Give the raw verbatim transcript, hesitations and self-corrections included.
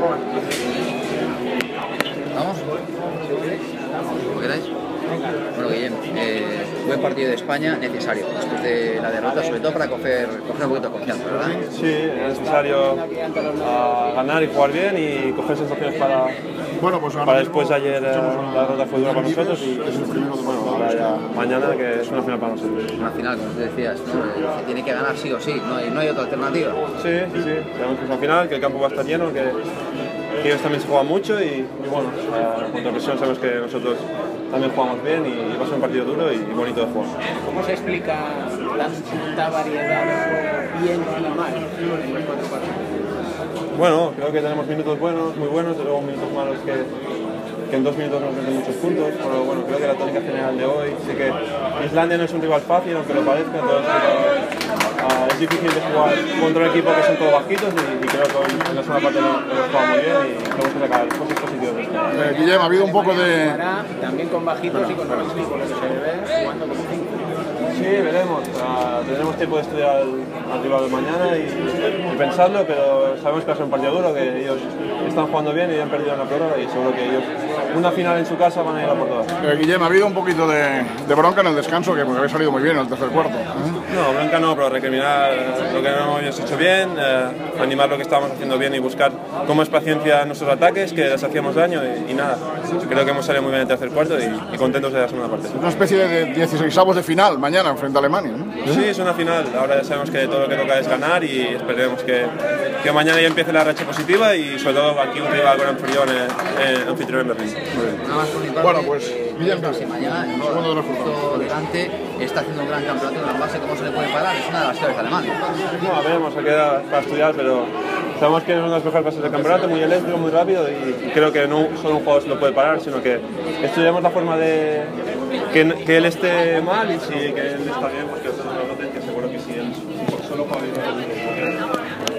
¿Vamos? ¿Cómo queráis? Bueno, Guillem, eh, buen partido de España, necesario, después de la derrota, sobre todo para coger, coger un poquito de confianza, ¿verdad? Sí, es necesario uh, ganar y jugar bien y coger sensaciones para, bueno, pues para después de ayer uh, la derrota fue dura para nosotros y bueno, ahora ya mañana que es una final para nosotros. Una final, como tú decías, ¿no? Se tiene que ganar sí o sí, no hay, no hay otra alternativa. Sí, sí, sí, sabemos que es una final, que el campo va a estar lleno, que, que ellos también se juegan mucho y, y bueno, uh, contra presión sabemos que nosotros también jugamos bien y va a ser un partido duro y bonito de jugar. ¿Cómo se explica tanta variedad de juego bien y mal en los cuatro partidos? Bueno, creo que tenemos minutos buenos, muy buenos, y luego minutos malos que, que en dos minutos nos meten muchos puntos, pero bueno, creo que la tónica general de hoy, sé que Islandia no es un rival fácil, aunque lo parezca, entonces pero, uh, es difícil de jugar contra un equipo que son todos bajitos y, y creo que hoy en la segunda parte lo hemos jugado muy bien y tenemos que sacar cosas positivas de esto. Eh, Guillem, ha habido un poco de... También con bajitos y con bajitos, por lo que se ve jugando como cinco. Sí, veremos. Uh, tendremos tiempo de estudiar al, al rival de mañana y, y pensarlo, pero sabemos que va a ser un partido duro, que ellos están jugando bien y han perdido en la prórroga y seguro que ellos una final en su casa van a ir a por todas. Eh, Guillem, ha habido un poquito de, de bronca en el descanso, que porque habéis salido muy bien en el tercer cuarto. ¿eh? No, bronca no, pero recriminar lo que no hemos hecho bien, eh, animar lo que estábamos haciendo bien y buscar con más paciencia nuestros ataques, que les hacíamos daño y, y nada. Creo que hemos salido muy bien en el tercer cuarto y, y contentos de la segunda parte. Es una especie de dieciseisavos de final mañana frente a Alemania, ¿no? Sí, es una final. Ahora ya sabemos que todo lo que toca es ganar y esperemos que, que mañana ya empiece la racha positiva y sobre todo aquí un rival con anfitrión en anfitrión en Berlín. Nada más por mi parte, Bueno, pues, eh, Guillem, si mañana el segundo de los justo delante está haciendo un gran campeonato en la base, ¿cómo se le puede parar? Es una de las claves de Alemania. No, veremos, se queda para estudiar, pero sabemos que es una de las mejores fases del campeonato, muy eléctrico, muy rápido y creo que no solo un jugador se lo puede parar, sino que estudiamos la forma de que, que él esté mal y si que él está bien, porque nosotros lo noten, que seguro que si él solo juega bien.